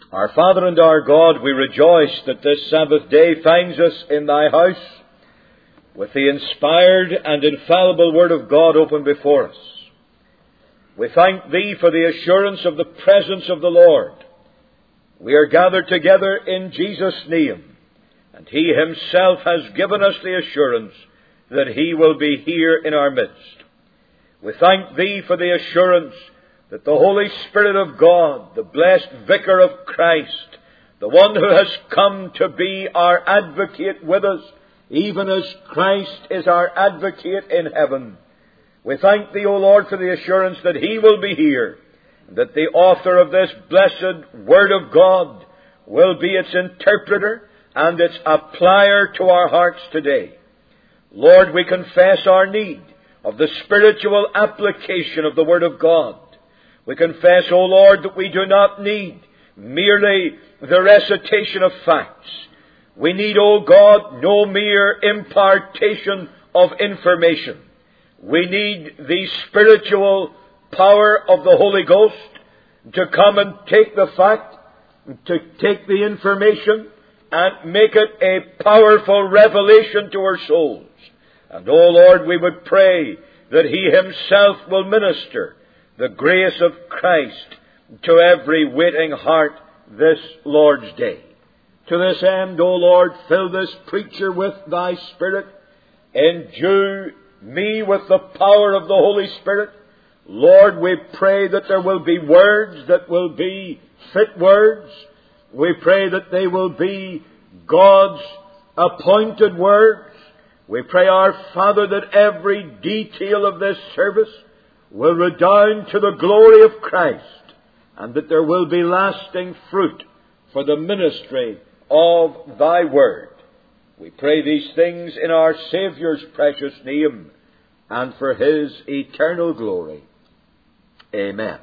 Our Father and our God, we rejoice that this Sabbath day finds us in Thy house with the inspired and infallible Word of God open before us. We thank Thee for the assurance of the presence of the Lord. We are gathered together in Jesus' name, and He Himself has given us the assurance that He will be here in our midst. We thank Thee for the assurance that the Holy Spirit of God, the blessed Vicar of Christ, the one who has come to be our advocate with us, even as Christ is our advocate in heaven. We thank Thee, O Lord, for the assurance that He will be here, and that the author of this blessed Word of God will be its interpreter and its applier to our hearts today. Lord, we confess our need of the spiritual application of the Word of God. We confess, O Lord, that we do not need merely the recitation of facts. We need, O God, no mere impartation of information. We need the spiritual power of the Holy Ghost to come and take the fact, to take the information, and make it a powerful revelation to our souls. And, O Lord, we would pray that He Himself will minister the grace of Christ to every waiting heart this Lord's day. To this end, O Lord, fill this preacher with Thy Spirit. Endue me with the power of the Holy Spirit. Lord, we pray that there will be words that will be fit words. We pray that they will be God's appointed words. We pray, our Father, that every detail of this service will redound to the glory of Christ, and that there will be lasting fruit for the ministry of Thy Word. We pray these things in our Saviour's precious name, and for His eternal glory. Amen.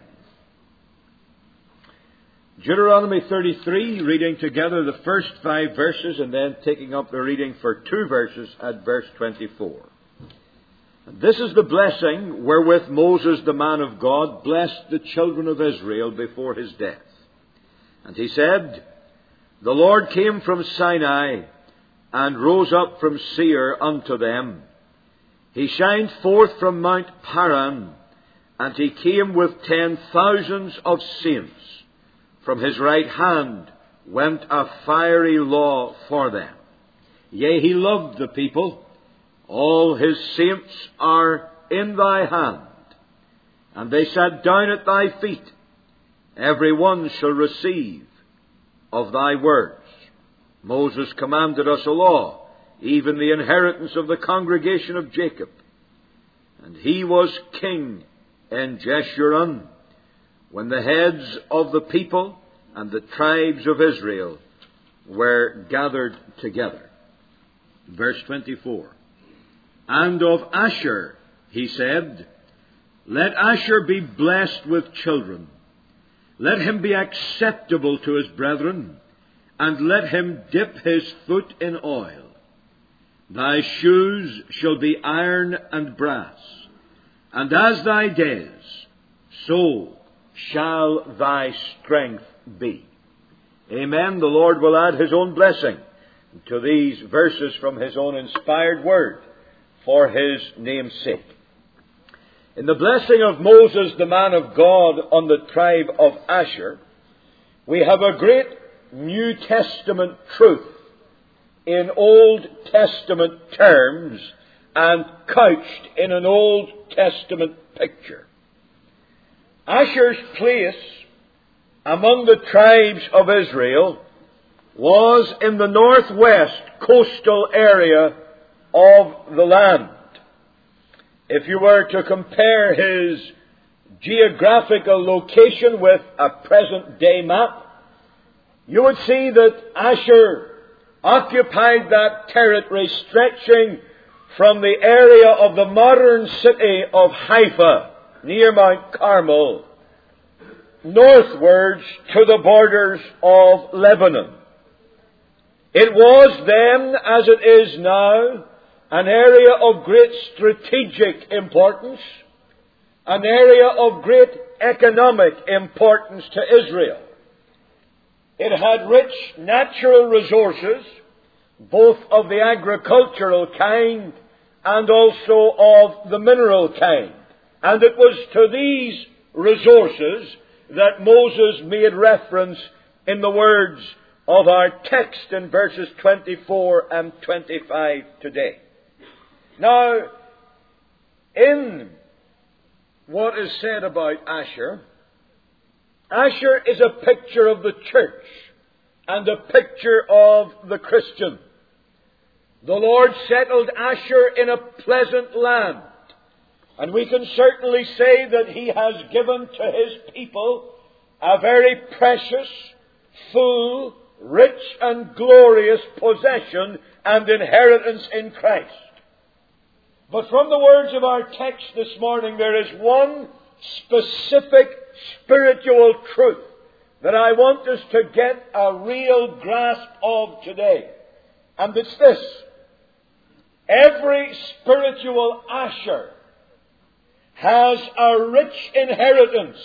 Deuteronomy 33, reading together the first 5 verses, and then taking up the reading for 2 verses at verse 24. This is the blessing wherewith Moses, the man of God, blessed the children of Israel before his death. And he said, The Lord came from Sinai, and rose up from Seir unto them. He shined forth from Mount Paran, and He came with 10,000s of saints. From His right hand went a fiery law for them. Yea, He loved the people. All His saints are in Thy hand, and they sat down at Thy feet. Every one shall receive of Thy words. Moses commanded us a law, even the inheritance of the congregation of Jacob. And he was king in Jeshurun, when the heads of the people and the tribes of Israel were gathered together. Verse 24. And of Asher he said, Let Asher be blessed with children. Let him be acceptable to his brethren, and let him dip his foot in oil. Thy shoes shall be iron and brass, and as thy days, so shall thy strength be. Amen. The Lord will add His own blessing to these verses from His own inspired word for His name's sake. In the blessing of Moses, the man of God, on the tribe of Asher, we have a great New Testament truth in Old Testament terms and couched in an Old Testament picture. Asher's place among the tribes of Israel was in the northwest coastal area of the land. If you were to compare his geographical location with a present-day map, you would see that Asher occupied that territory stretching from the area of the modern city of Haifa, near Mount Carmel, northwards to the borders of Lebanon. It was then, as it is now, an area of great strategic importance, an area of great economic importance to Israel. It had rich natural resources, both of the agricultural kind and also of the mineral kind. And it was to these resources that Moses made reference in the words of our text in verses 24 and 25 today. Now, in what is said about Asher, Asher is a picture of the church and a picture of the Christian. The Lord settled Asher in a pleasant land, and we can certainly say that He has given to His people a very precious, full, rich and glorious possession and inheritance in Christ. But from the words of our text this morning, there is one specific spiritual truth that I want us to get a real grasp of today. And it's this: every spiritual Asher has a rich inheritance,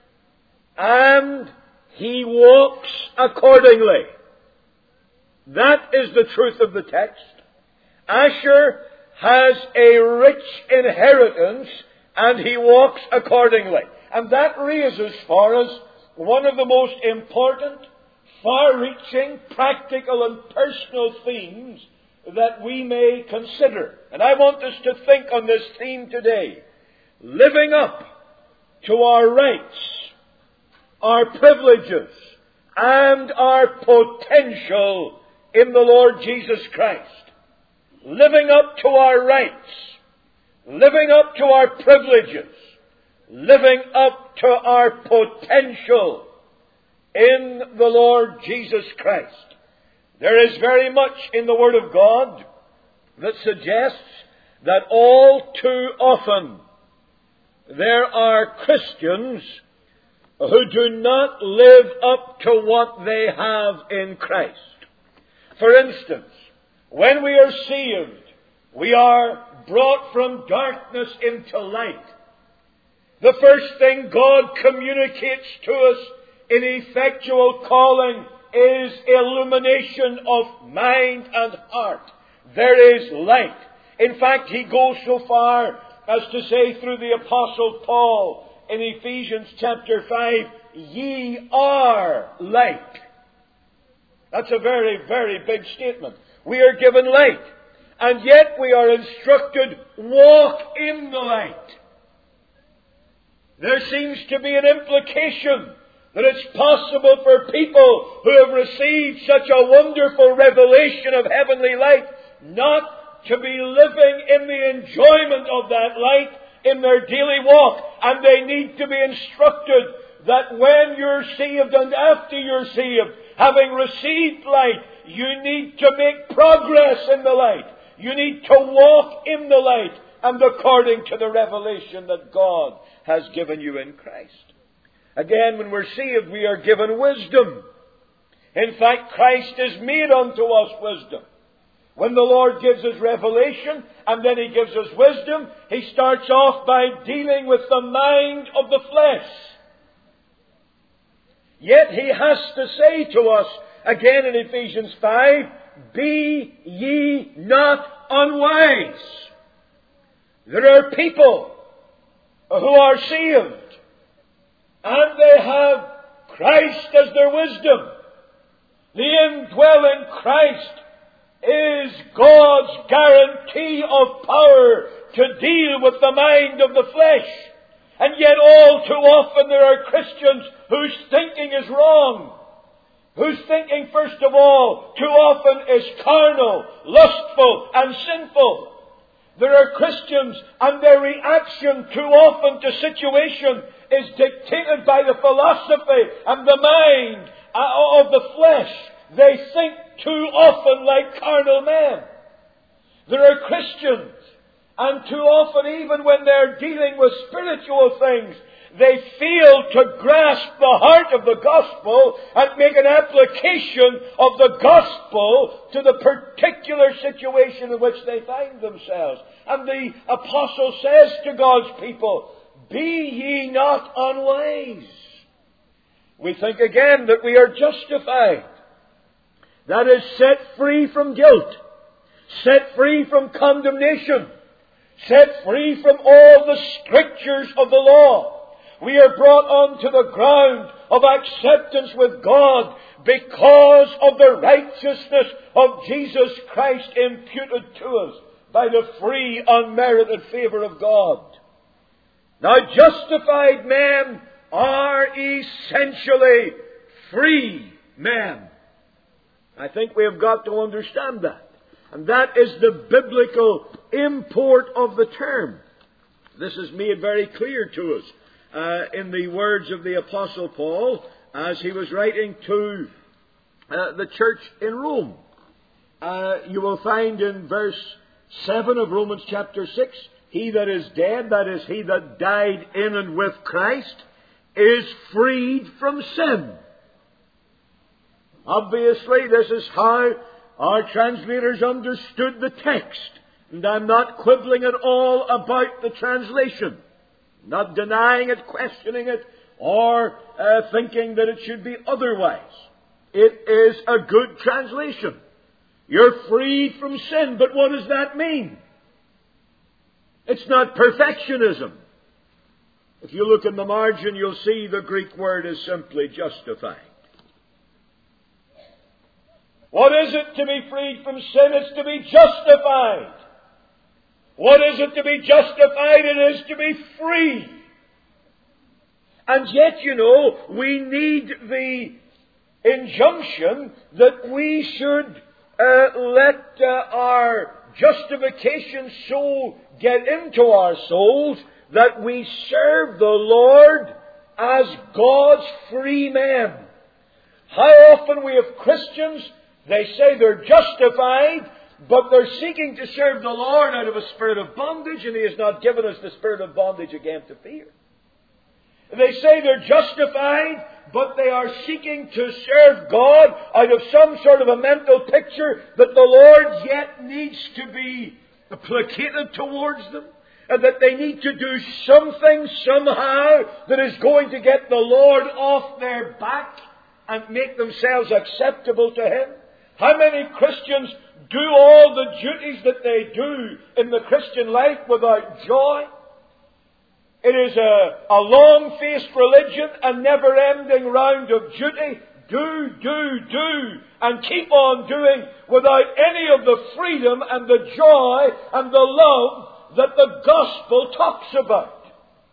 and he walks accordingly. That is the truth of the text. Asher has a rich inheritance, and he walks accordingly. And that raises for us one of the most important, far-reaching, practical and personal themes that we may consider. And I want us to think on this theme today: living up to our rights, our privileges, and our potential in the Lord Jesus Christ. Living up to our rights, living up to our privileges, living up to our potential in the Lord Jesus Christ. There is very much in the Word of God that suggests that all too often there are Christians who do not live up to what they have in Christ. For instance, when we are saved, we are brought from darkness into light. The first thing God communicates to us in effectual calling is illumination of mind and heart. There is light. In fact, he goes so far as to say through the Apostle Paul in Ephesians chapter 5, ye are light. That's a very, very big statement. We are given light, and yet we are instructed, walk in the light. There seems to be an implication that it's possible for people who have received such a wonderful revelation of heavenly light not to be living in the enjoyment of that light in their daily walk. And they need to be instructed that when you're saved and after you're saved, having received light, you need to make progress in the light. You need to walk in the light and according to the revelation that God has given you in Christ. Again, when we're saved, we are given wisdom. In fact, Christ is made unto us wisdom. When the Lord gives us revelation and then He gives us wisdom, He starts off by dealing with the mind of the flesh. Yet He has to say to us, again in Ephesians 5, be ye not unwise. There are people who are saved, and they have Christ as their wisdom. The indwelling Christ is God's guarantee of power to deal with the mind of the flesh. And yet all too often there are Christians whose thinking is wrong. Whose thinking, first of all, too often is carnal, lustful and sinful. There are Christians and their reaction too often to situation is dictated by the philosophy and the mind of the flesh. They think too often like carnal men. There are Christians, and too often even when they're dealing with spiritual things, they fail to grasp the heart of the gospel and make an application of the gospel to the particular situation in which they find themselves. And the apostle says to God's people, be ye not unwise. we think again that we are justified. That is, set free from guilt, set free from condemnation, set free from all the strictures of the law. We are brought onto the ground of acceptance with God because of the righteousness of Jesus Christ imputed to us by the free, unmerited favor of God. Now, justified men are essentially free men. I think we have got to understand that. And that is the biblical import of the term. This is made very clear to us in the words of the Apostle Paul as he was writing to the church in Rome. You will find in verse 7 of Romans chapter 6, he that is dead, that is, he that died in and with Christ, is freed from sin. Obviously, this is how our translators understood the text. And I'm not quibbling at all about the translation. Not denying it, questioning it, or thinking that it should be otherwise. It is a good translation. You're freed from sin, but what does that mean? It's not perfectionism. If you look in the margin, you'll see the Greek word is simply justified. What is it to be freed from sin? It's to be justified. What is it to be justified? It is to be free. And yet, we need the injunction that we should let our justification so get into our souls that we serve the Lord as God's free men. How often we have Christians, they say they're justified, but they're seeking to serve the Lord out of a spirit of bondage, and He has not given us the spirit of bondage again to fear. They say they're justified, but they are seeking to serve God out of some sort of a mental picture that the Lord yet needs to be placated towards them, and that they need to do something somehow that is going to get the Lord off their back and make themselves acceptable to Him. How many Christians do all the duties that they do in the Christian life without joy? It is a long-faced religion, a never-ending round of duty. Do, and keep on doing without any of the freedom and the joy and the love that the gospel talks about.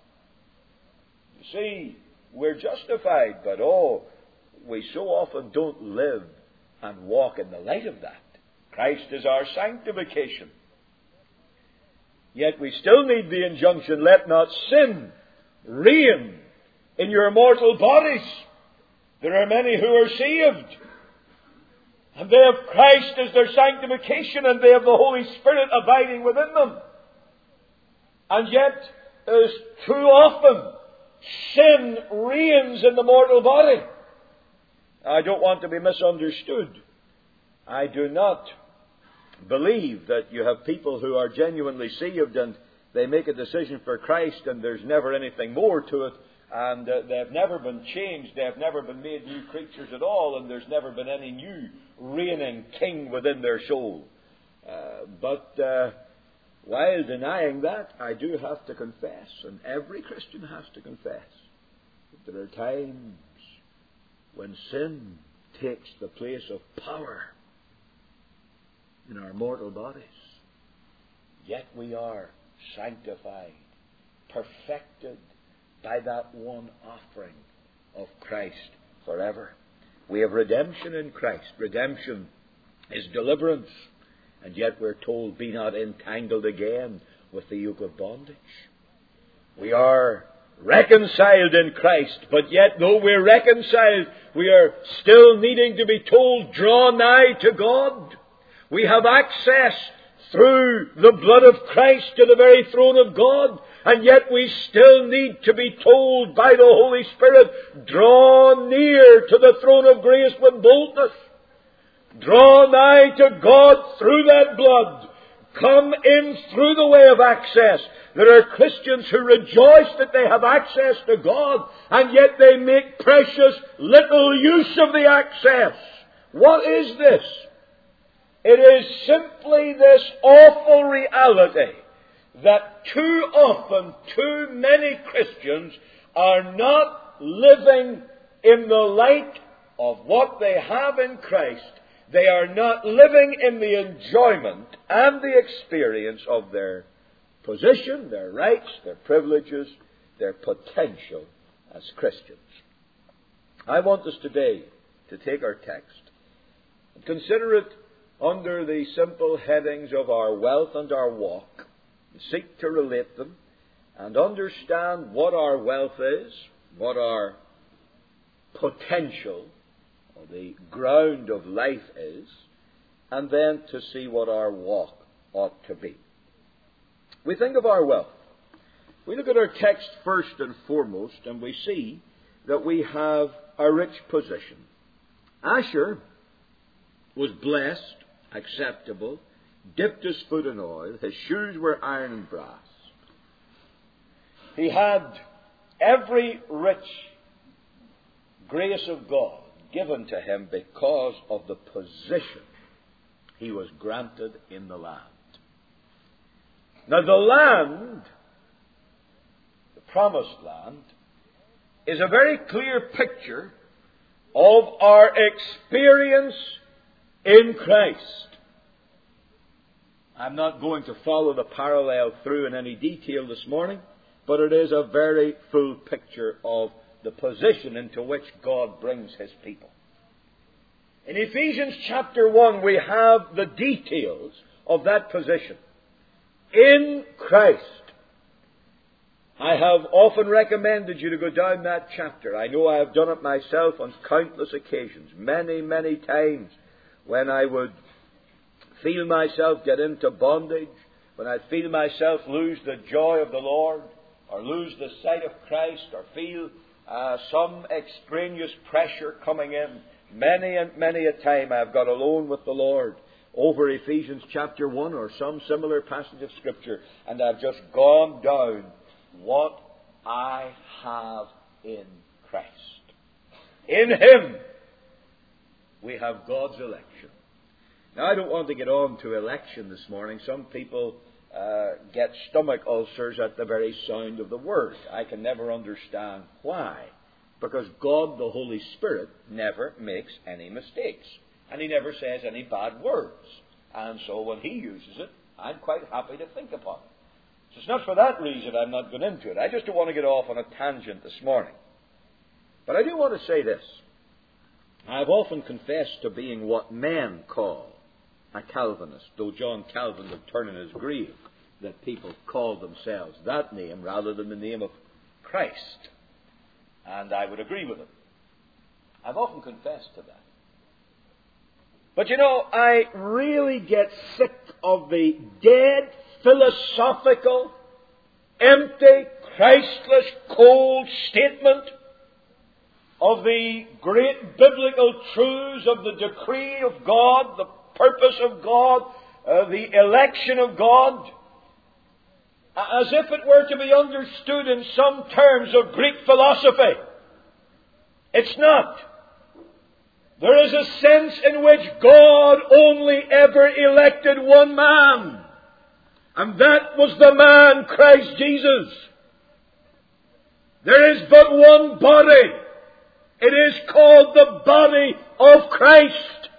You see, we're justified, but we so often don't live and walk in the light of that. Christ is our sanctification. Yet we still need the injunction, let not sin reign in your mortal bodies. There are many who are saved, and they have Christ as their sanctification, and they have the Holy Spirit abiding within them. And yet, as too often, sin reigns in the mortal body. I don't want to be misunderstood. I do not believe that you have people who are genuinely saved and they make a decision for Christ and there's never anything more to it, and they have never been changed, they have never been made new creatures at all, and there's never been any new reigning king within their soul. But while denying that, I do have to confess, and every Christian has to confess, that there are times when sin takes the place of power in our mortal bodies. Yet we are sanctified, perfected by that one offering of Christ forever. We have redemption in Christ. Redemption is deliverance. And yet we're told, be not entangled again with the yoke of bondage. We are reconciled in Christ, but yet though we're reconciled, we are still needing to be told, draw nigh to God. We have access through the blood of Christ to the very throne of God, and yet we still need to be told by the Holy Spirit, draw near to the throne of grace with boldness. Draw nigh to God through that blood. come in through the way of access. There are Christians who rejoice that they have access to God, and yet they make precious little use of the access. What is this? It is simply this awful reality that too often, too many Christians are not living in the light of what they have in Christ. They are not living in the enjoyment and the experience of their position, their rights, their privileges, their potential as Christians. I want us today to take our text and consider it under the simple headings of our wealth and our walk, and seek to relate them and understand what our wealth is, what our potential, or the ground of life is, and then to see what our walk ought to be. We think of our wealth. We look at our text first and foremost, and we see that we have a rich position. Asher was blessed, acceptable, dipped his foot in oil, his shoes were iron and brass. He had every rich grace of God given to him because of the position he was granted in the land. Now the land, the promised land, is a very clear picture of our experience in Christ. I'm not going to follow the parallel through in any detail this morning, but it is a very full picture of the position into which God brings His people. In Ephesians chapter 1, we have the details of that position. In Christ. I have often recommended you to go down that chapter. I know I have done it myself on countless occasions, many, many times, when I would feel myself get into bondage, when I feel myself lose the joy of the Lord, or lose the sight of Christ, or feel some extraneous pressure coming in. Many and many a time I've got alone with the Lord over Ephesians chapter 1 or some similar passage of Scripture, and I've just gone down what I have in Christ. In Him we have God's election. Now, I don't want to get on to election this morning. Some people get stomach ulcers at the very sound of the word. I can never understand why. Because God, the Holy Spirit, never makes any mistakes. And He never says any bad words. And so when He uses it, I'm quite happy to think upon it. So it's not for that reason I'm not going into it. I just don't want to get off on a tangent this morning. But I do want to say this. I've often confessed to being what men call a Calvinist, though John Calvin would turn in his grave that people call themselves that name rather than the name of Christ. And I would agree with him. I've often confessed to that. But you know, I really get sick of the dead, philosophical, empty, Christless, cold statement of the great biblical truths of the decree of God, the purpose of God, the election of God, as if it were to be understood in some terms of Greek philosophy. It's not. There is a sense in which God only ever elected one man, and that was the man Christ Jesus. There is but one body. It is called the body of Christ.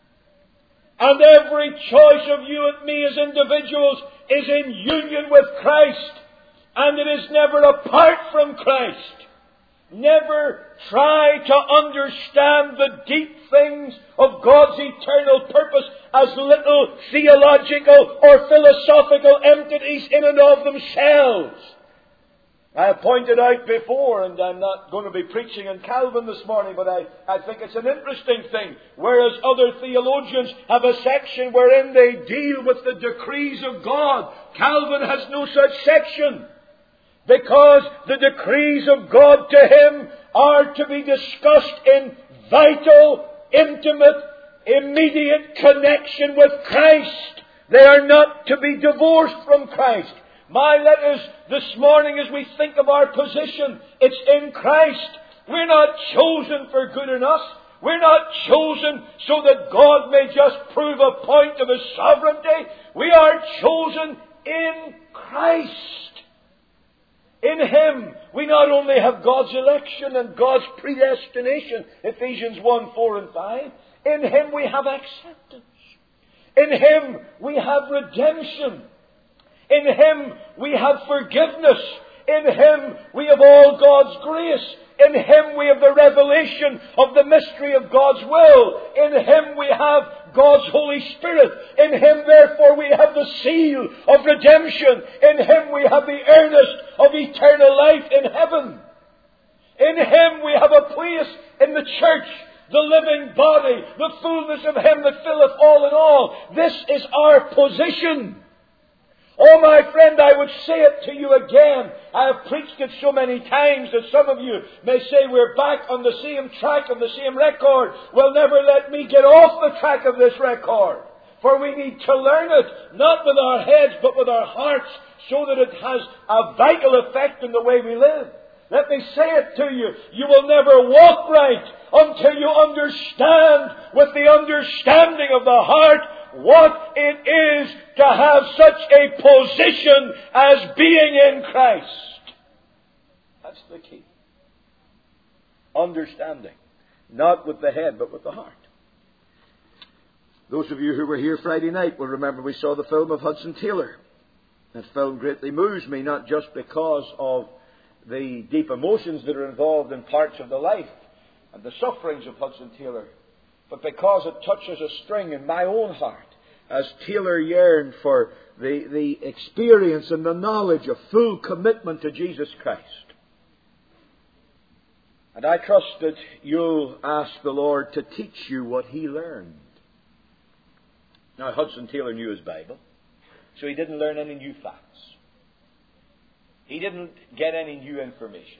And every choice of you and me as individuals is in union with Christ. And it is never apart from Christ. Never try to understand the deep things of God's eternal purpose as little theological or philosophical entities in and of themselves. I have pointed out before, and I'm not going to be preaching on Calvin this morning, but I think it's an interesting thing. Whereas other theologians have a section wherein they deal with the decrees of God, Calvin has no such section. Because the decrees of God to him are to be discussed in vital, intimate, immediate connection with Christ. They are not to be divorced from Christ. Let us this morning, as we think of our position, it's in Christ. We're not chosen for good in us. We're not chosen so that God may just prove a point of His sovereignty. We are chosen in Christ. In Him, we not only have God's election and God's predestination, Ephesians 1, 4 and 5. In Him we have acceptance. In Him we have redemption. In Him we have forgiveness. In Him we have all God's grace. In Him we have the revelation of the mystery of God's will. In Him we have God's Holy Spirit. In Him, therefore, we have the seal of redemption. In Him we have the earnest of eternal life in heaven. In Him we have a place in the church, the living body, the fullness of Him that filleth all in all. This is our position. Oh, my friend, I would say it to you again. I have preached it so many times that some of you may say we're back on the same track, on the same record. Well, never let me get off the track of this record. For we need to learn it, not with our heads, but with our hearts, so that it has a vital effect in the way we live. Let me say it to you. You will never walk right until you understand, with the understanding of the heart, what it is to have such a position as being in Christ. That's the key. Understanding. Not with the head, but with the heart. Those of you who were here Friday night will remember we saw the film of Hudson Taylor. That film greatly moves me, not just because of the deep emotions that are involved in parts of the life and the sufferings of Hudson Taylor, but because it touches a string in my own heart as Taylor yearned for the experience and the knowledge of full commitment to Jesus Christ. And I trust that you'll ask the Lord to teach you what he learned. Now, Hudson Taylor knew his Bible, so he didn't learn any new facts. He didn't get any new information.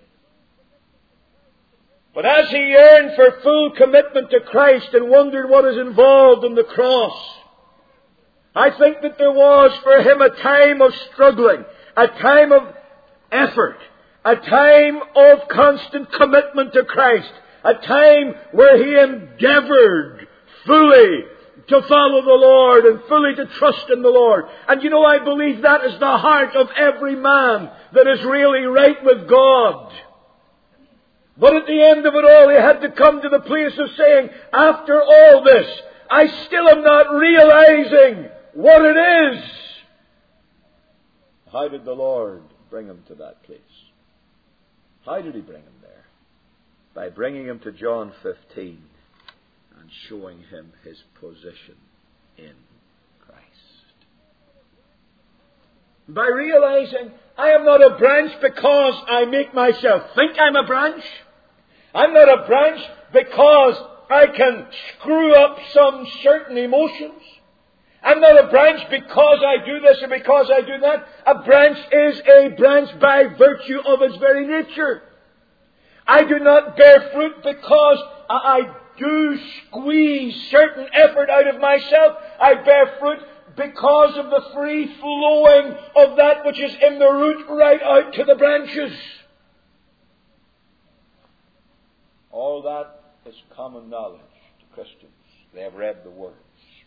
But as he yearned for full commitment to Christ and wondered what is involved in the cross, I think that there was for him a time of struggling, a time of effort, a time of constant commitment to Christ, a time where he endeavored fully to follow the Lord and fully to trust in the Lord. And you know, I believe that is the heart of every man that is really right with God. But at the end of it all, he had to come to the place of saying, after all this, I still am not realizing what it is. How did the Lord bring him to that place? How did he bring him there? By bringing him to John 15 and showing him his position in Christ. By realizing I am not a branch because I make myself think I'm a branch. I'm not a branch because I can screw up some certain emotions. I'm not a branch because I do this or because I do that. A branch is a branch by virtue of its very nature. I do not bear fruit because I do squeeze certain effort out of myself. I bear fruit because of the free flowing of that which is in the root right out to the branches. All that is common knowledge to Christians. They have read the words.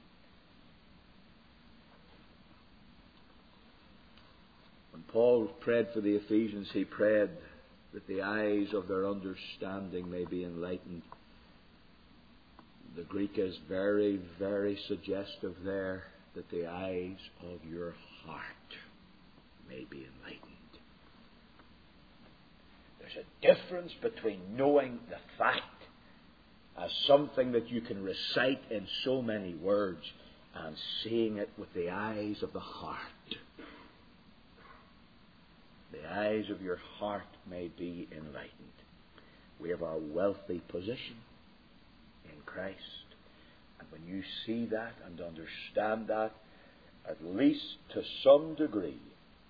When Paul prayed for the Ephesians, he prayed that the eyes of their understanding may be enlightened. The Greek is very, very suggestive there, that the eyes of your heart may be enlightened. There's a difference between knowing the fact as something that you can recite in so many words and seeing it with the eyes of the heart. The eyes of your heart may be enlightened. We have a wealthy position in Christ. And when you see that and understand that, at least to some degree,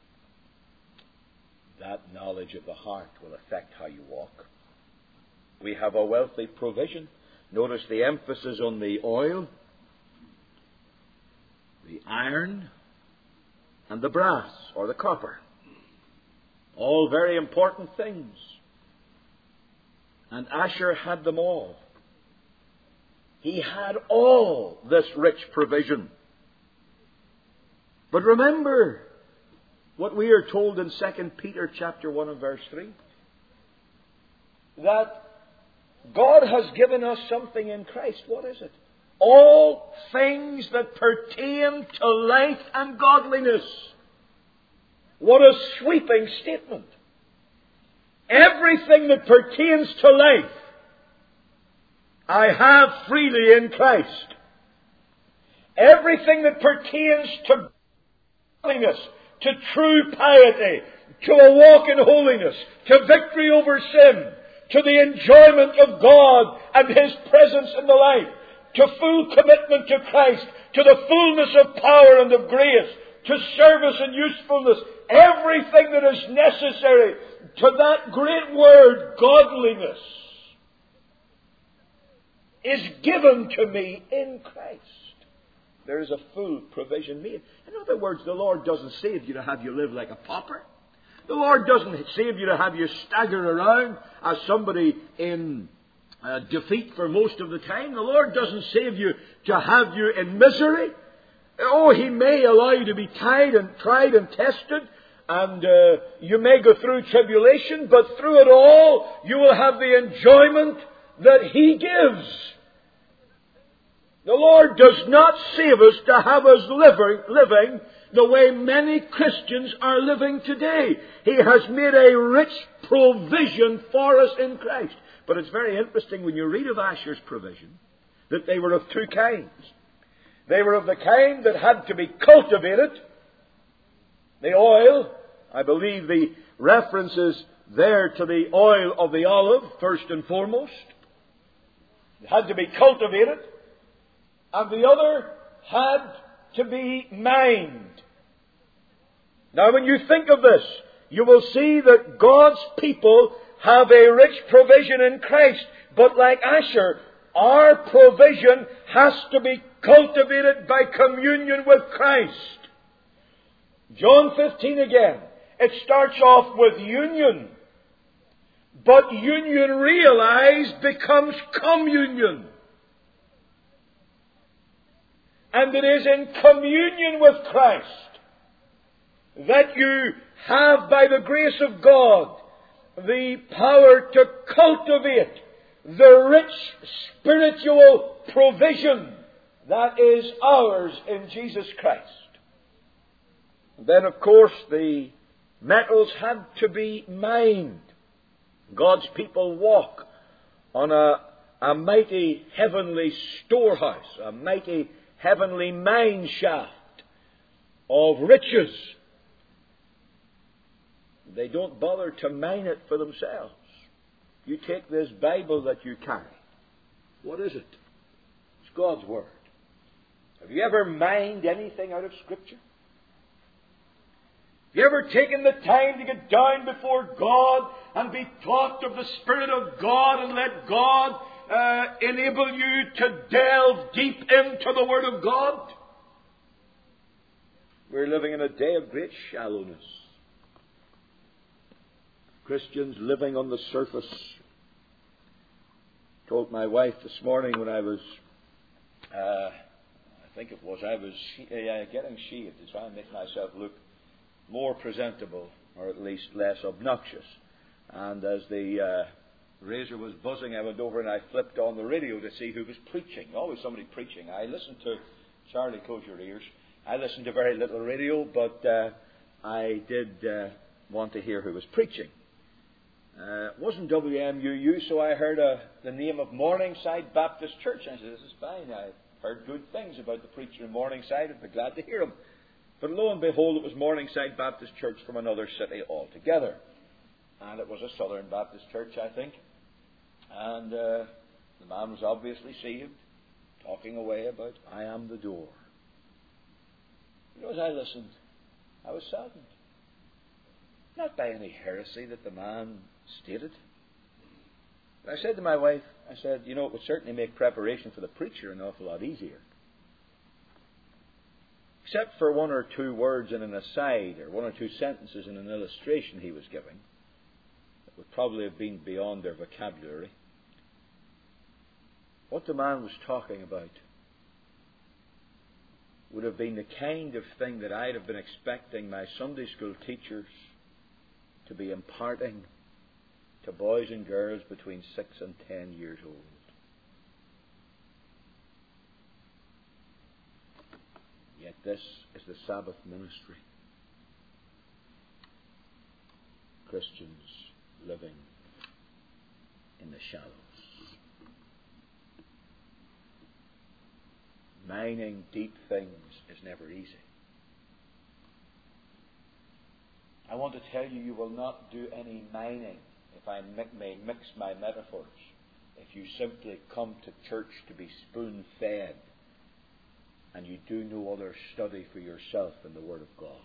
that knowledge of the heart will affect how you walk. We have a wealthy provision. Notice the emphasis on the oil. the iron, and the brass, or the copper. All very important things. And Asher had them all. He had all this rich provision. But remember what we are told in 2 Peter chapter 1 and verse 3. That God has given us something in Christ. What is it? All things that pertain to life and godliness. What a sweeping statement. Everything that pertains to life, I have freely in Christ. Everything that pertains to godliness, to true piety, to a walk in holiness, to victory over sin, to the enjoyment of God and His presence in the life, to full commitment to Christ, to the fullness of power and of grace, to service and usefulness, everything that is necessary to that great word, godliness, is given to me in Christ. There is a full provision made. In other words, the Lord doesn't save you to have you live like a pauper. The Lord doesn't save you to have you stagger around as somebody in defeat for most of the time. The Lord doesn't save you to have you in misery. Oh, He may allow you to be tried and tested, and you may go through tribulation, but through it all, you will have the enjoyment that He gives. The Lord does not save us to have us living the way many Christians are living today. He has made a rich provision for us in Christ. But it's very interesting when you read of Asher's provision that they were of two kinds. They were of the kind that had to be cultivated. The oil, I believe the reference is there to the oil of the olive, first and foremost. It had to be cultivated. And the other had to be mined. Now when you think of this, you will see that God's people have a rich provision in Christ. But like Asher, our provision has to be cultivated by communion with Christ. John 15 again. It starts off with union. But union realized becomes communion. And it is in communion with Christ that you have, by the grace of God, the power to cultivate the rich spiritual provision that is ours in Jesus Christ. And then, of course, the metals had to be mined. God's people walk on a mighty heavenly storehouse, a mighty heavenly mine shaft of riches. They don't bother to mine it for themselves. You take this Bible that you carry. What is it? It's God's Word. Have you ever mined anything out of Scripture? Have you ever taken the time to get down before God and be taught of the Spirit of God and let God enable you to delve deep into the Word of God? We're living in a day of great shallowness. Christians living on the surface. I told my wife this morning when I was, I was getting shaved to try and make myself look more presentable, or at least less obnoxious. And as the razor was buzzing, I went over and I flipped on the radio to see who was preaching. Always somebody preaching. I listened to, Charlie, close your ears. I listened to very little radio, but I did want to hear who was preaching. It wasn't WMUU, so I heard the name of Morningside Baptist Church. And I said, this is fine. I've heard good things about the preacher in Morningside. I'd be glad to hear him. But lo and behold, it was Morningside Baptist Church from another city altogether. And it was a Southern Baptist church, I think. And the man was obviously saved, talking away about, I am the door. You know, as I listened, I was saddened. Not by any heresy that the man stated. But I said to my wife, I said, you know, it would certainly make preparation for the preacher an awful lot easier. except for one or two words in an aside or one or two sentences in an illustration he was giving, that would probably have been beyond their vocabulary. What the man was talking about would have been the kind of thing that I'd have been expecting my Sunday school teachers to be imparting to boys and girls between 6 and 10 years old. Yet this is the Sabbath ministry. Christians living in the shallows. Mining deep things is never easy. I want to tell you, you will not do any mining, if I may mix my metaphors, if you simply come to church to be spoon-fed and you do no other study for yourself in the Word of God.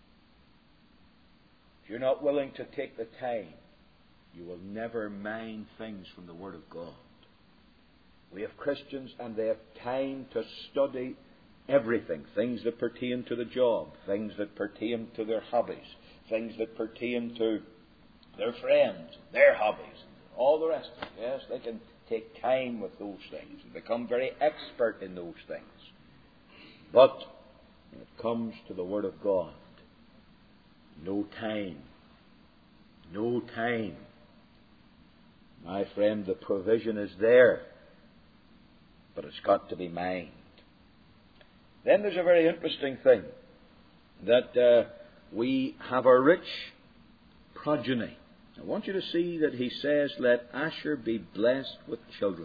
If you're not willing to take the time, you will never mine things from the Word of God. We have Christians and they have time to study everything. Things that pertain to the job, things that pertain to their hobbies, things that pertain to their friends, their hobbies, all the rest of it. Yes, they can take time with those things and become very expert in those things. But when it comes to the Word of God, no time. No time. My friend, the provision is there, but it's got to be mined. Then there's a very interesting thing, that we have a rich progeny. I want you to see that he says, let Asher be blessed with children.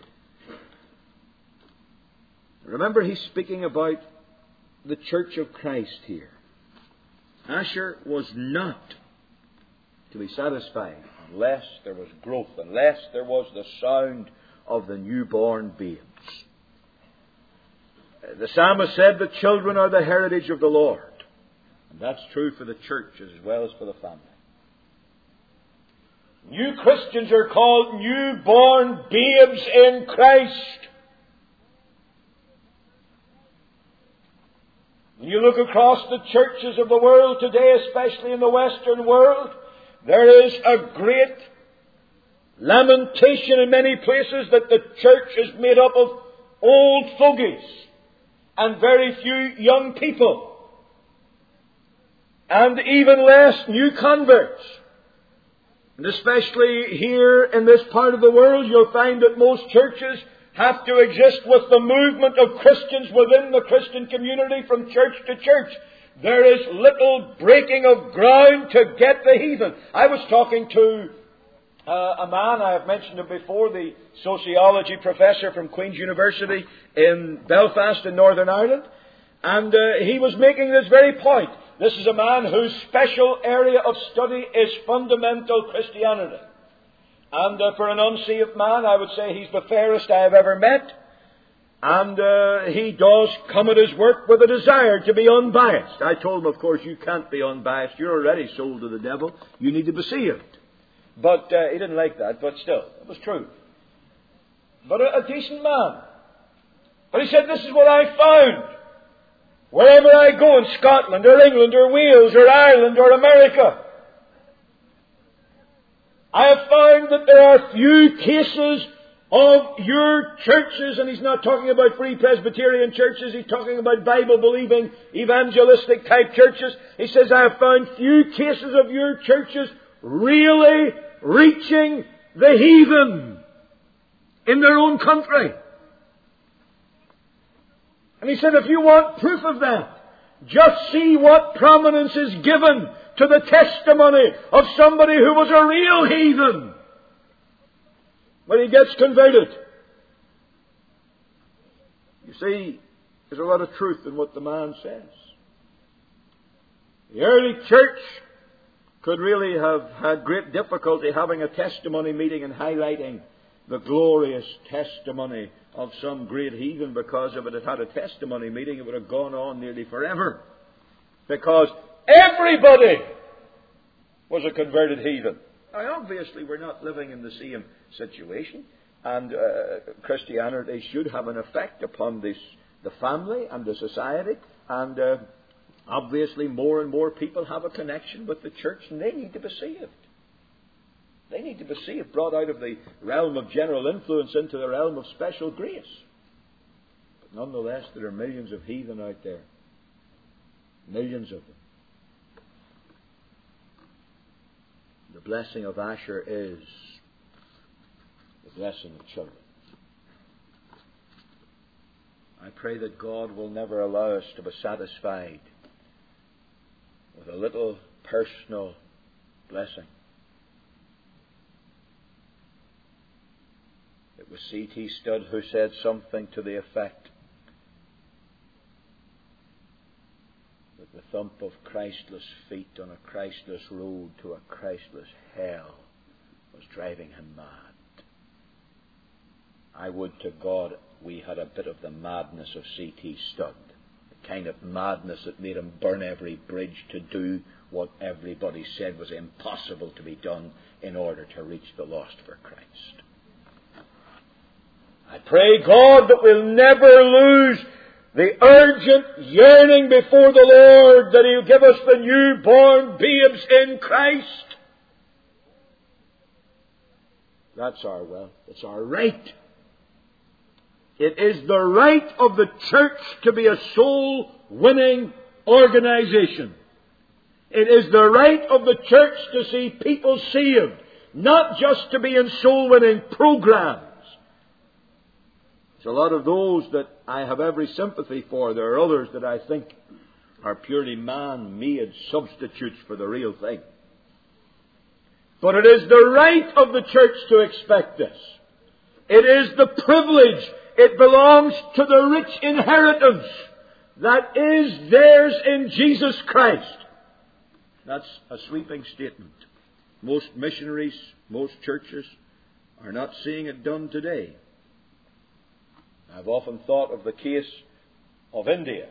Remember, he's speaking about the Church of Christ here. Asher was not to be satisfied unless there was growth, unless there was the sound of the newborn babes. The psalmist said the children are the heritage of the Lord. And that's true for the church as well as for the family. New Christians are called newborn babes in Christ. When you look across the churches of the world today, especially in the Western world, there is a great lamentation in many places that the church is made up of old fogies and very few young people, and even less new converts. And especially here in this part of the world, you'll find that most churches have to exist with the movement of Christians within the Christian community from church to church. There is little breaking of ground to get the heathen. I was talking to a man, I have mentioned him before, the sociology professor from Queen's University in Belfast in Northern Ireland, and he was making this very point. This is a man whose special area of study is fundamental Christianity. And for an unsaved man, I would say he's the fairest I have ever met. And he does come at his work with a desire to be unbiased. I told him, of course, you can't be unbiased. You're already sold to the devil. You need to be saved. But he didn't like that, but still, it was true. But a decent man. But he said, this is what I found. Wherever I go in Scotland or England or Wales or Ireland or America, I have found that there are few cases of your churches, and he's not talking about Free Presbyterian churches, he's talking about Bible-believing, evangelistic type churches. He says, I have found few cases of your churches really reaching the heathen in their own country. And he said, if you want proof of that, just see what prominence is given to the testimony of somebody who was a real heathen when he gets converted. You see, there's a lot of truth in what the man says. The early church could really have had great difficulty having a testimony meeting and highlighting the glorious testimony of some great heathen, because if it had had a testimony meeting, it would have gone on nearly forever. Because everybody was a converted heathen. Now, obviously, we're not living in the same situation, and Christianity should have an effect upon this the family and the society, and obviously more and more people have a connection with the church, and they need to be saved. They need to be saved, brought out of the realm of general influence into the realm of special grace. But nonetheless, there are millions of heathen out there. Millions of them. The blessing of Asher is the blessing of children. I pray that God will never allow us to be satisfied with a little personal blessing. It was C.T. Studd who said something to the effect that the thump of Christless feet on a Christless road to a Christless hell was driving him mad. I would to God we had a bit of the madness of C.T. Studd, the kind of madness that made him burn every bridge to do what everybody said was impossible to be done in order to reach the lost for Christ. I pray God that we'll never lose the urgent yearning before the Lord that He'll give us the newborn babes in Christ. That's our wealth. It's our right. It is the right of the church to be a soul-winning organization. It is the right of the church to see people saved, not just to be in soul-winning programs. There's a lot of those that I have every sympathy for. There are others that I think are purely man-made substitutes for the real thing. But it is the right of the church to expect this. It is the privilege. It belongs to the rich inheritance that is theirs in Jesus Christ. That's a sweeping statement. Most missionaries, most churches are not seeing it done today. I've often thought of the case of India.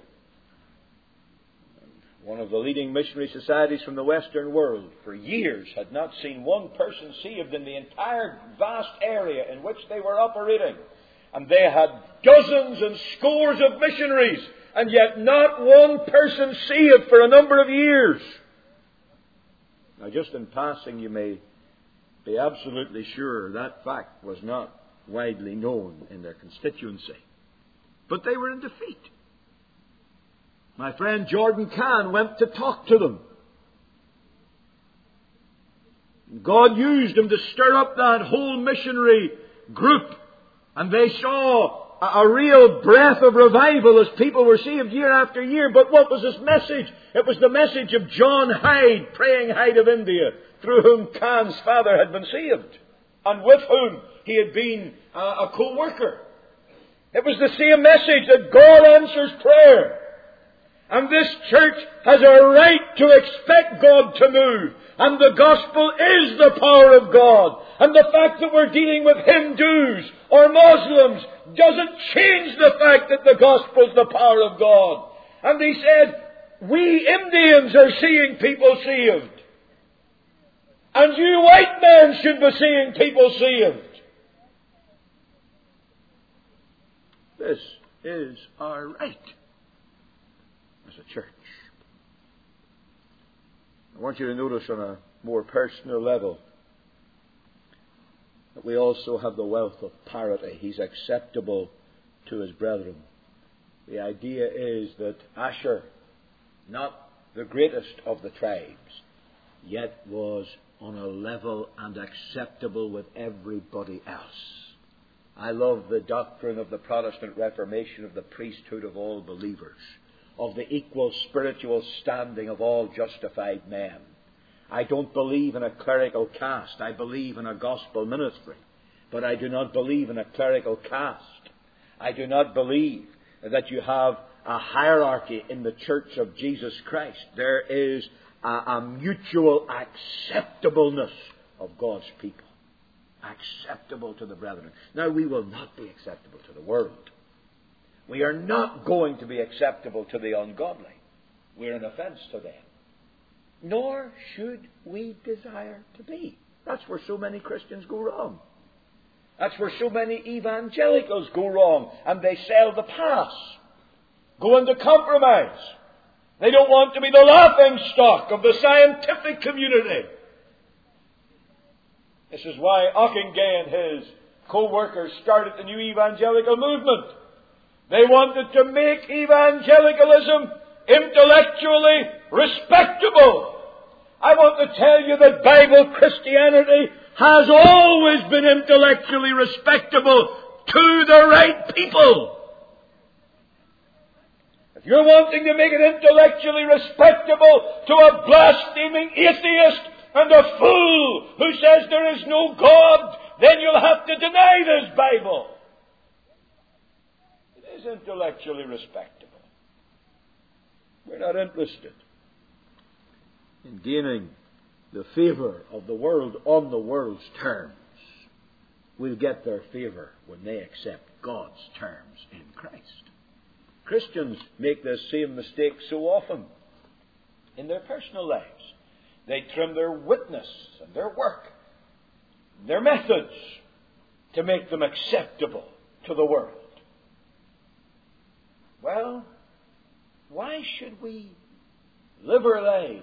One of the leading missionary societies from the Western world for years had not seen one person saved in the entire vast area in which they were operating. And they had dozens and scores of missionaries, and yet not one person saved for a number of years. Now, just in passing, you may be absolutely sure that fact was not widely known in their constituency. But they were in defeat. My friend Jordan Kahn went to talk to them. God used him to stir up that whole missionary group. And they saw a real breath of revival as people were saved year after year. But what was his message? It was the message of John Hyde, Praying Hyde of India, through whom Kahn's father had been saved, and with whom he had been a co-worker. It was the same message that God answers prayer. And this church has a right to expect God to move. And the gospel is the power of God. And the fact that we're dealing with Hindus or Muslims doesn't change the fact that the gospel is the power of God. And he said, we Indians are seeing people saved. And you white men should be seeing people saved. This is our right as a church. I want you to notice on a more personal level that we also have the wealth of parity. He's acceptable to his brethren. The idea is that Asher, not the greatest of the tribes, yet was on a level and acceptable with everybody else. I love the doctrine of the Protestant Reformation of the priesthood of all believers, of the equal spiritual standing of all justified men. I don't believe in a clerical caste. I believe in a gospel ministry. But I do not believe in a clerical caste. I do not believe that you have a hierarchy in the church of Jesus Christ. There is a mutual acceptableness of God's people. Acceptable to the brethren. Now, we will not be acceptable to the world. We are not going to be acceptable to the ungodly. We're an offense to them. Nor should we desire to be. That's where so many Christians go wrong. That's where so many evangelicals go wrong. And they sell the pass. go into compromise. They don't want to be the laughing stock of the scientific community. This is why Ockenga and his co-workers started the new evangelical movement. They wanted to make evangelicalism intellectually respectable. I want to tell you that Bible Christianity has always been intellectually respectable to the right people. If you're wanting to make it intellectually respectable to a blaspheming atheist and a fool who says there is no God, then you'll have to deny this Bible. It is intellectually respectable. We're not interested in gaining the favor of the world on the world's terms. We'll get their favor when they accept God's terms in Christ. Christians make this same mistake so often in their personal lives. They trim their witness and their work, their methods, to make them acceptable to the world. Well, why should we live our lives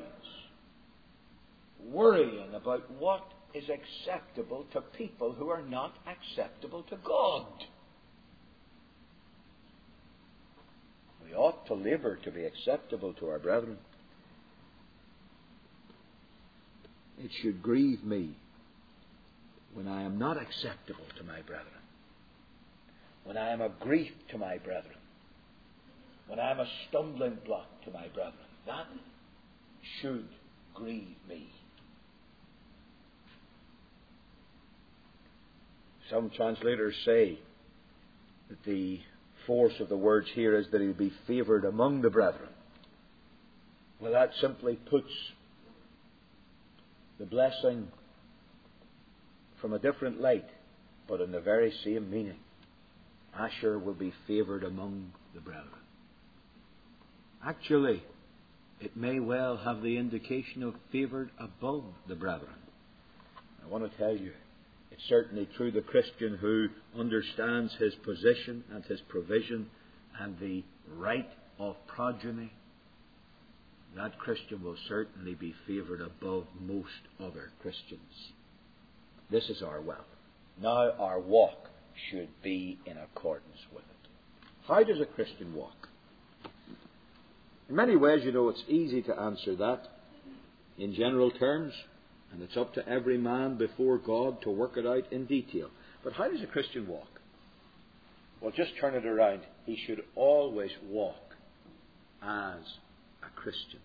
worrying about what is acceptable to people who are not acceptable to God? We ought to labor to be acceptable to our brethren. It should grieve me when I am not acceptable to my brethren, when I am a grief to my brethren, when I am a stumbling block to my brethren. That should grieve me. Some translators say that the force of the words here is that he'll be favoured among the brethren. Well, that simply puts the blessing from a different light, but in the very same meaning. Asher will be favoured among the brethren. Actually, it may well have the indication of favoured above the brethren. I want to tell you, it's certainly true the Christian who understands his position and his provision and the right of progeny, that Christian will certainly be favoured above most other Christians. This is our wealth. Now our walk should be in accordance with it. How does a Christian walk? In many ways, it's easy to answer that in general terms, and it's up to every man before God to work it out in detail. But how does a Christian walk? Well, just turn it around. He should always walk as a Christian.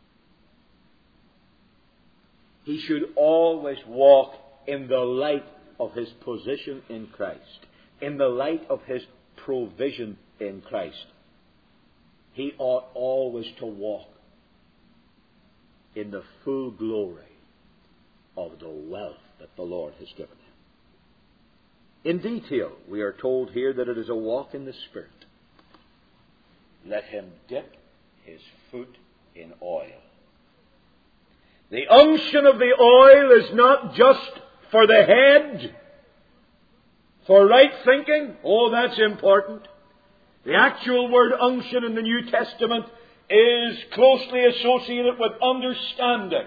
He should always walk in the light of his position in Christ, in the light of his provision in Christ. He ought always to walk in the full glory of the wealth that the Lord has given him. In detail, we are told here that it is a walk in the Spirit. Let him dip his foot in oil. The unction of the oil is not just for the head, for right thinking. Oh, that's important. The actual word unction in the New Testament is closely associated with understanding.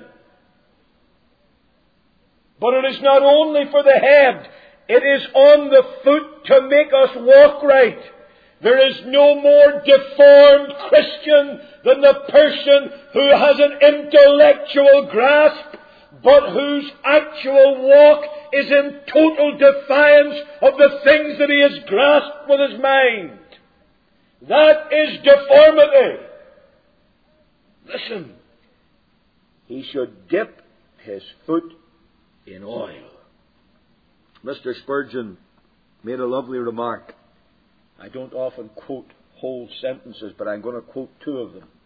But it is not only for the head. It is on the foot to make us walk right. There is no more deformed Christian than the person who has an intellectual grasp, but whose actual walk is in total defiance of the things that he has grasped with his mind. That is deformity. Listen, he should dip his foot in oil. Mr. Spurgeon made a lovely remark. I don't often quote whole sentences, but I'm going to quote two of them.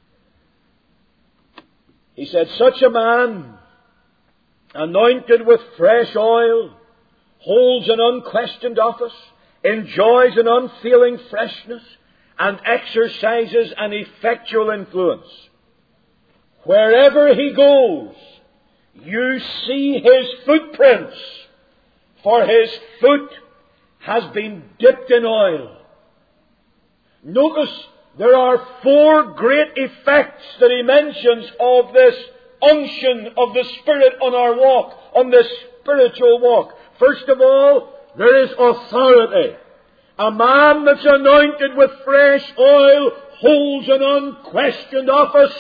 He said, such a man, anointed with fresh oil, holds an unquestioned office, enjoys an unfailing freshness, and exercises an effectual influence. Wherever he goes, you see his footprints, for his foot has been dipped in oil. Notice there are four great effects that he mentions of this unction of the Spirit on our walk, on this spiritual walk. First of all, there is authority. A man that's anointed with fresh oil holds an unquestioned office.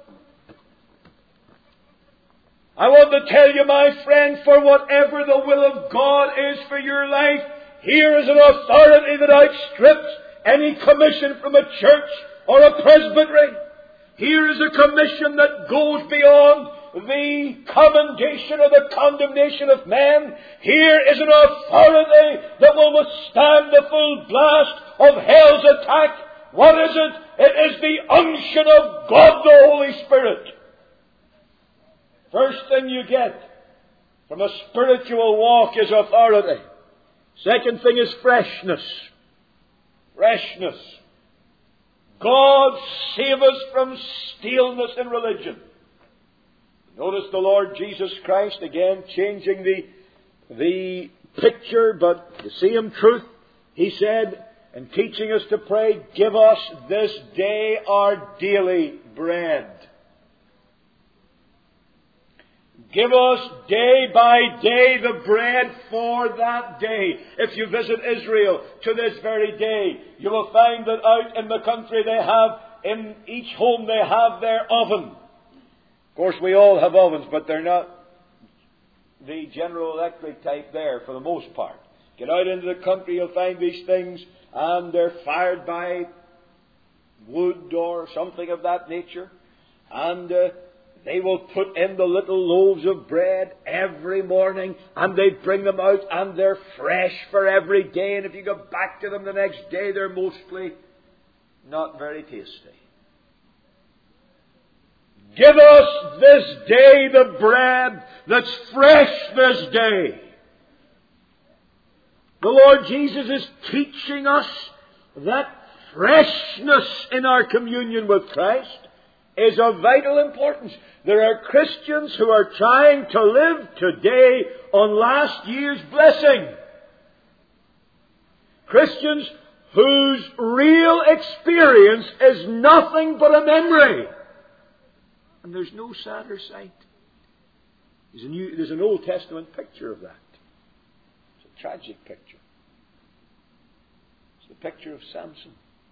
I want to tell you, my friend, for whatever the will of God is for your life, here is an authority that outstrips any commission from a church or a presbytery. Here is a commission that goes beyond the commendation or the condemnation of men. Here is an authority that will withstand the full blast of hell's attack. What is it? It is the unction of God the Holy Spirit. First thing you get from a spiritual walk is authority. Second thing is freshness. Freshness. God save us from staleness in religion. Notice the Lord Jesus Christ again changing the picture, but the same truth. He said, in teaching us to pray, give us this day our daily bread. Give us day by day the bread for that day. If you visit Israel to this very day, you will find that out in the country they have, in each home they have their oven. Of course, we all have ovens, but they're not the General Electric type there for the most part. Get out into the country, you'll find these things, and they're fired by wood or something of that nature. And they will put in the little loaves of bread every morning, and they bring them out, and they're fresh for every day. And if you go back to them the next day, they're mostly not very tasty. Give us this day the bread that's fresh this day. The Lord Jesus is teaching us that freshness in our communion with Christ is of vital importance. There are Christians who are trying to live today on last year's blessing. Christians whose real experience is nothing but a memory. And there's no sadder sight. There's an Old Testament picture of that. It's a tragic picture. It's the picture of Samson.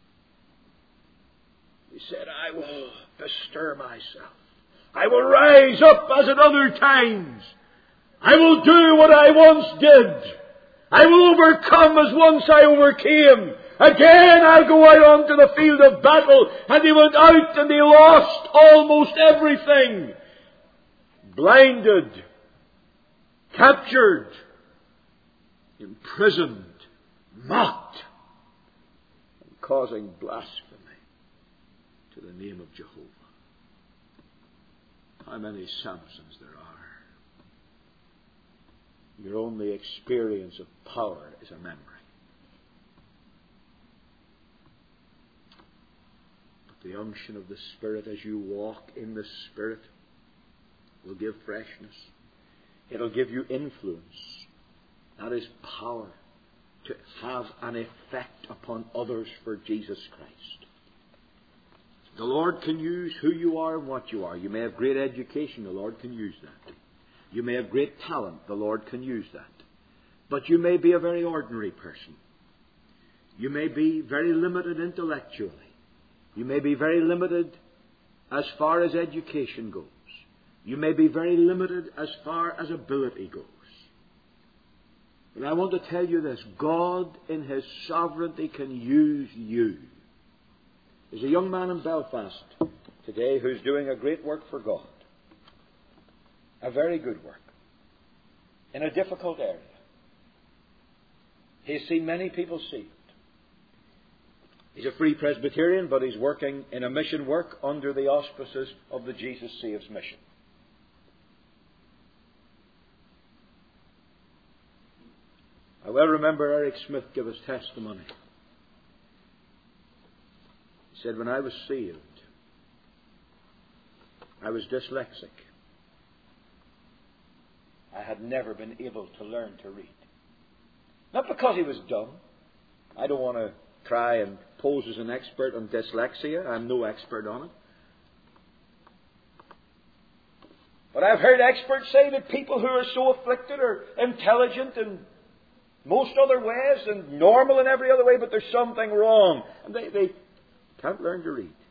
He said, I will bestir myself. I will rise up as at other times. I will do what I once did. I will overcome as once I overcame. Again I'll go out onto the field of battle. And he went out and he lost almost everything. Blinded, captured, imprisoned, mocked, and causing blasphemy to the name of Jehovah. How many Samsons there are. Your only experience of power is a memory. But the unction of the Spirit as you walk in the Spirit will give freshness. It'll give you influence. That is power to have an effect upon others for Jesus Christ. The Lord can use who you are and what you are. You may have great education. The Lord can use that. You may have great talent. The Lord can use that. But you may be a very ordinary person. You may be very limited intellectually. You may be very limited as far as education goes. You may be very limited as far as ability goes. But I want to tell you this. God in His sovereignty can use you. There's a young man in Belfast today who's doing a great work for God. A very good work. In a difficult area. He's seen many people saved. He's a Free Presbyterian, but he's working in a mission work under the auspices of the Jesus Saves mission. I well remember Eric Smith give his testimony. He said, when I was saved, I was dyslexic. I had never been able to learn to read. Not because he was dumb. I don't want to try and pose as an expert on dyslexia. I'm no expert on it. But I've heard experts say that people who are so afflicted are intelligent in most other ways and normal in every other way, but there's something wrong. And they can't learn to read.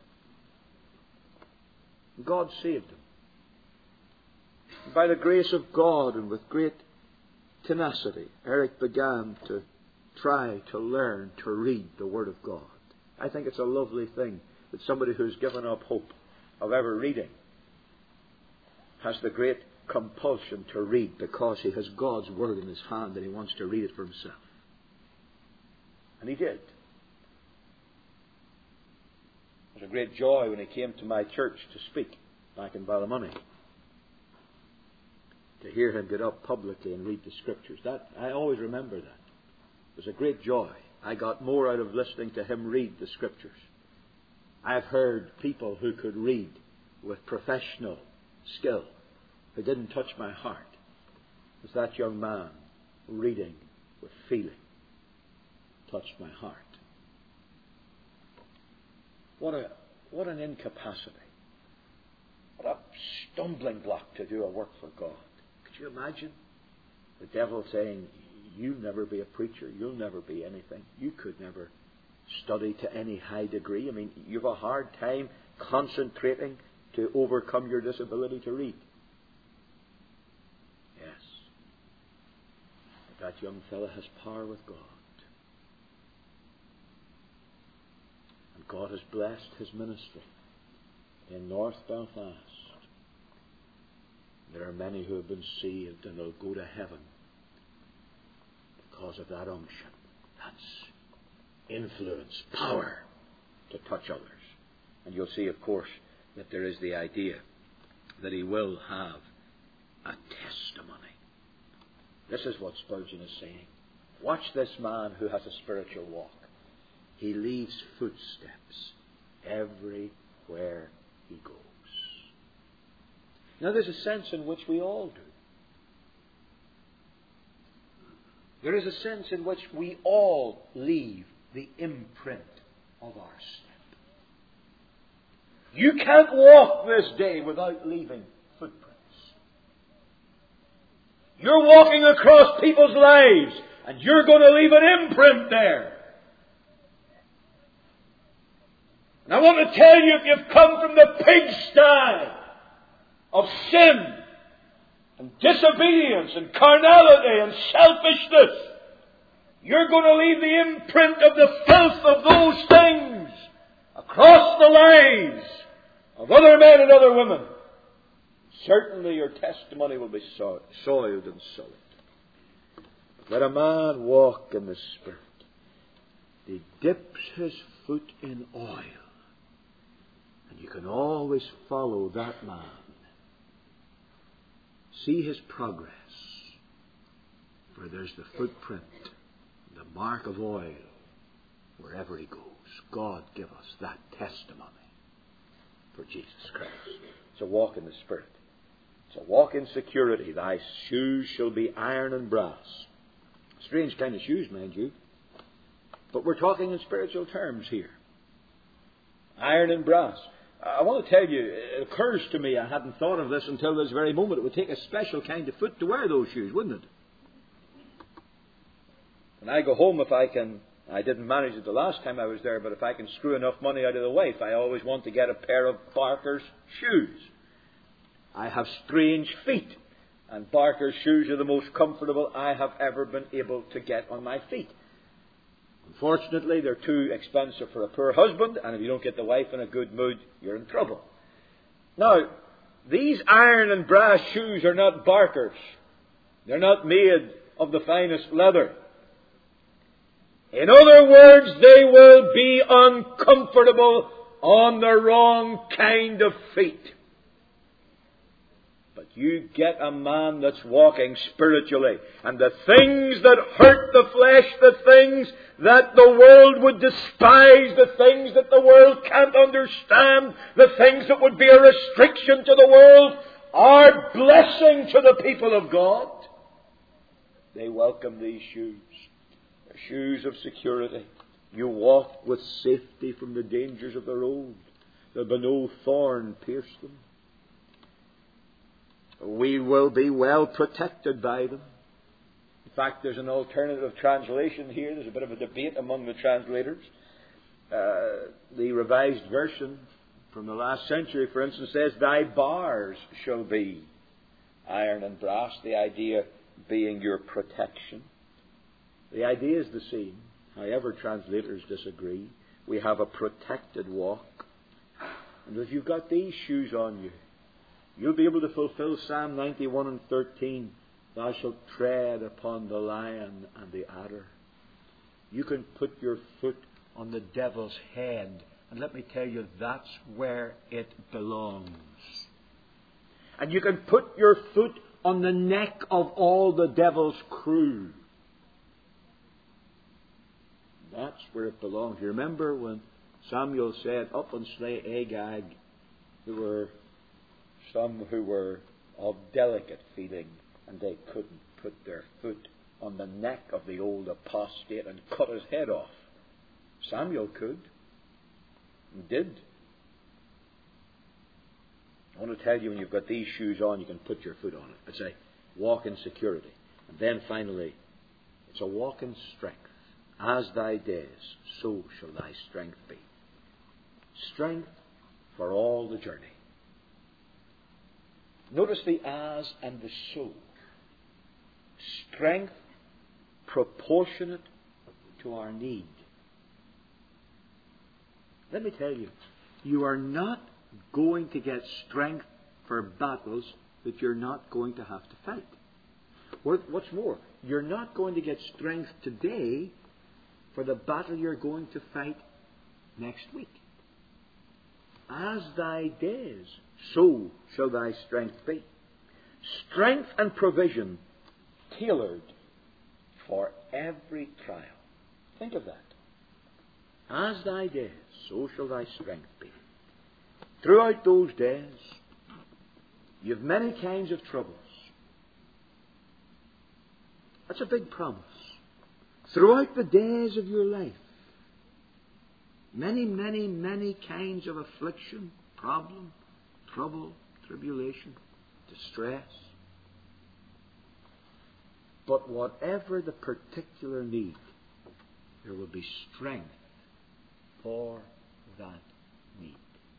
God saved them. And by the grace of God and with great tenacity, Eric began to try to learn to read the Word of God. I think it's a lovely thing that somebody who's given up hope of ever reading has the great compulsion to read because he has God's Word in his hand and he wants to read it for himself. And he did. It was a great joy when he came to my church to speak back in Ballymoney. To hear him get up publicly and read the Scriptures. That I always remember that. It was a great joy. I got more out of listening to him read the Scriptures. I've heard people who could read with professional skill who didn't touch my heart. It was that young man reading with feeling touched my heart. What an incapacity. What a stumbling block to do a work for God. Could you imagine the devil saying, you'll never be a preacher, you'll never be anything, you could never study to any high degree. I mean, you have a hard time concentrating to overcome your disability to read. Yes. But that young fellow has power with God. And God has blessed his ministry in North Belfast. There are many who have been saved and will go to heaven because of that unction. That's influence, power to touch others. And you'll see, of course, that there is the idea that he will have a testimony. This is what Spurgeon is saying. Watch this man who has a spiritual walk. He leaves footsteps everywhere he goes. Now, there's a sense in which we all do. There is a sense in which we all leave the imprint of our step. You can't walk this day without leaving footprints. You're walking across people's lives, and you're going to leave an imprint there. And I want to tell you, if you've come from the pigsty of sin and disobedience and carnality and selfishness, you're going to leave the imprint of the filth of those things across the lives of other men and other women. Certainly your testimony will be soiled and sullied. Let a man walk in the Spirit. He dips his foot in oil. And you can always follow that man. See his progress. For there's the footprint, the mark of oil, wherever he goes. God give us that testimony for Jesus Christ. It's a walk in the Spirit. It's a walk in security. Thy shoes shall be iron and brass. Strange kind of shoes, mind you. But we're talking in spiritual terms here. Iron and brass. I want to tell you, it occurs to me, I hadn't thought of this until this very moment, it would take a special kind of foot to wear those shoes, wouldn't it? When I go home, if I can, I didn't manage it the last time I was there, but if I can screw enough money out of the wife, I always want to get a pair of Barker's shoes. I have strange feet, and Barker's shoes are the most comfortable I have ever been able to get on my feet. Unfortunately, they're too expensive for a poor husband, and if you don't get the wife in a good mood, you're in trouble. Now, these iron and brass shoes are not Barker's. They're not made of the finest leather. In other words, they will be uncomfortable on the wrong kind of feet. But you get a man that's walking spiritually, and the things that hurt the flesh, the things that the world would despise, the things that the world can't understand, the things that would be a restriction to the world, are blessing to the people of God. They welcome these shoes. They're shoes of security. You walk with safety from the dangers of the road. There'll be no thorn pierce them. We will be well protected by them. In fact, there's an alternative translation here. There's a bit of a debate among the translators. The Revised Version from the last century, for instance, says, "Thy bars shall be iron and brass," the idea being your protection. The idea is the same. However, translators disagree. We have a protected walk. And if you've got these shoes on you, you'll be able to fulfill Psalm 91 and 13. "Thou shalt tread upon the lion and the adder." You can put your foot on the devil's head. And let me tell you, that's where it belongs. And you can put your foot on the neck of all the devil's crew. That's where it belongs. You remember when Samuel said, "Up and slay Agag," there were some who were of delicate feeling, and they couldn't put their foot on the neck of the old apostate and cut his head off. Samuel could, and did. I want to tell you, when you've got these shoes on, you can put your foot on it. It's a walk in security. And then finally, it's a walk in strength. "As thy days, so shall thy strength be." Strength for all the journey. Notice the "as" and the "so." Strength proportionate to our need. Let me tell you, you are not going to get strength for battles that you're not going to have to fight. What's more, you're not going to get strength today for the battle you're going to fight next week. "As thy days, so shall thy strength be." Strength and provision tailored for every trial. Think of that. "As thy days, so shall thy strength be." Throughout those days, you have many kinds of troubles. That's a big promise. Throughout the days of your life, many, many, many kinds of affliction, problem, trouble, tribulation, distress. But whatever the particular need, there will be strength for that need.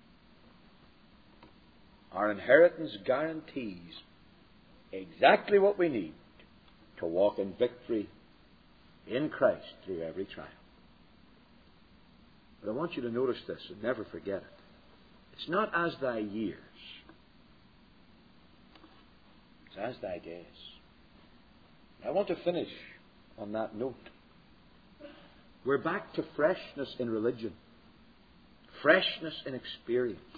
Our inheritance guarantees exactly what we need to walk in victory in Christ through every trial. But I want you to notice this and never forget it. It's not "as thy years." It's "as thy days." I want to finish on that note. We're back to freshness in religion, freshness in experience.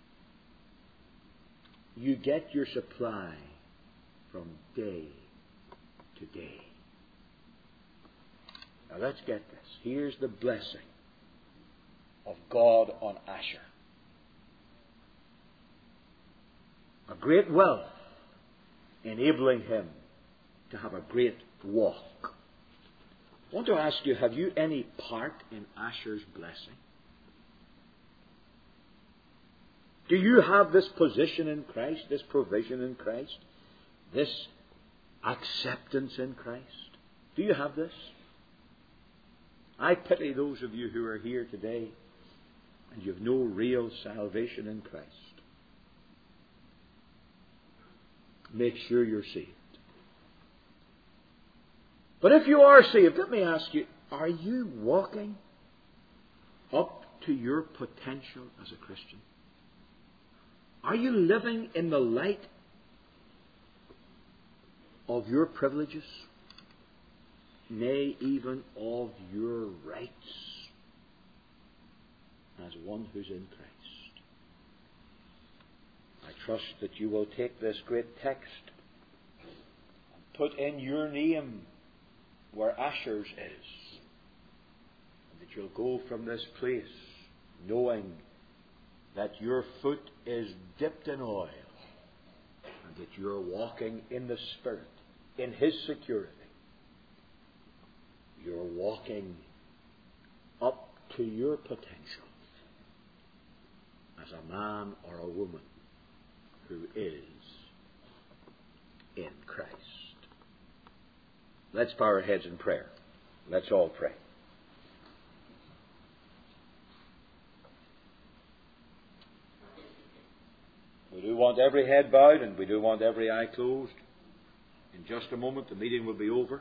You get your supply from day to day. Now let's get this. Here's the blessing of God on Asher. A great wealth enabling him to have a great walk. I want to ask you, have you any part in Asher's blessing? Do you have this position in Christ, this provision in Christ, this acceptance in Christ? Do you have this? I pity those of you who are here today and you have no real salvation in Christ. Make sure you're saved. But if you are saved, let me ask you, are you walking up to your potential as a Christian? Are you living in the light of your privileges? Nay, even of your rights as one who's in Christ. I trust that you will take this great text and put in your name where Asher's is, and that you'll go from this place knowing that your foot is dipped in oil and that you're walking in the Spirit, in His security. You're walking up to your potential as a man or a woman who is in Christ. Let's bow our heads in prayer. Let's all pray. We do want every head bowed and we do want every eye closed. In just a moment the meeting will be over.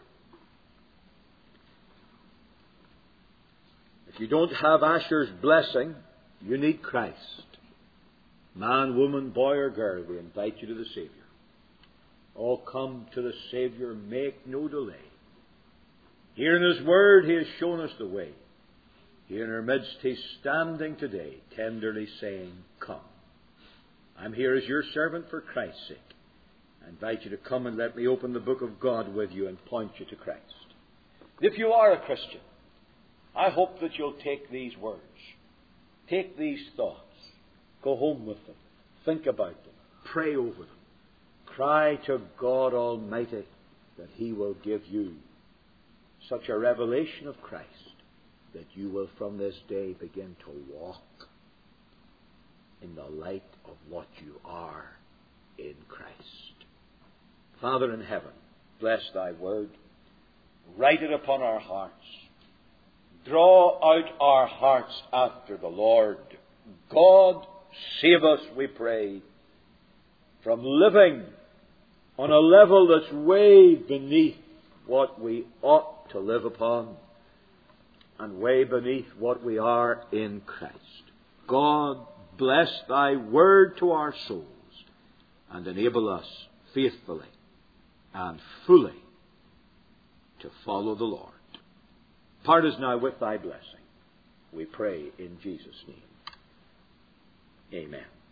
If you don't have Asher's blessing, you need Christ. Man, woman, boy or girl, we invite you to the Saviour. Oh, come to the Saviour, make no delay. Here in His Word He has shown us the way. Here in our midst He's standing today, tenderly saying, come. I'm here as your servant for Christ's sake. I invite you to come and let me open the book of God with you and point you to Christ. If you are a Christian, I hope that you'll take these words, take these thoughts, go home with them, think about them, pray over them, cry to God Almighty that He will give you such a revelation of Christ that you will from this day begin to walk in the light of what you are in Christ. Father in heaven, bless Thy word. Write it upon our hearts. Draw out our hearts after the Lord. God, save us, we pray, from living on a level that's way beneath what we ought to live upon and way beneath what we are in Christ. God, bless Thy word to our souls and enable us faithfully and fully to follow the Lord. Part us now with Thy blessing. We pray in Jesus' name. Amen.